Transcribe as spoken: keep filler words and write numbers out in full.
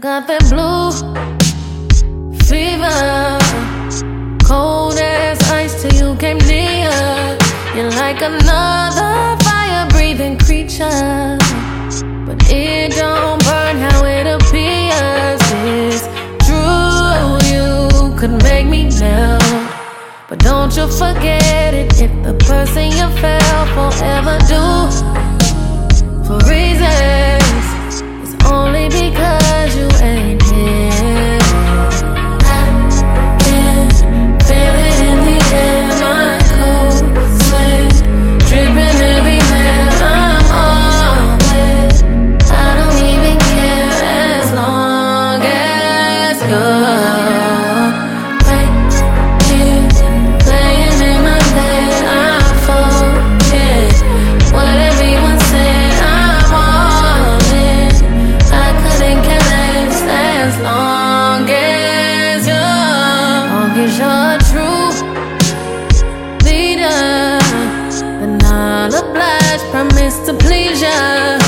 got that blue fever, cold as ice till you came near. You're like another fire-breathing creature, but it don't burn how it appears. It's true, you could make me melt, but don't you forget it. If the person you fell for ever do for reasons, it's only because you ain't here. I can feel it in the air, my cold sweat dripping everywhere. I'm all wet, I don't even care as long as you're right here, playing in my bed. I forget what everyone said. I'm all in, I couldn't care less as long as you're, long as you're true leader, then I'll oblige, promise to please ya.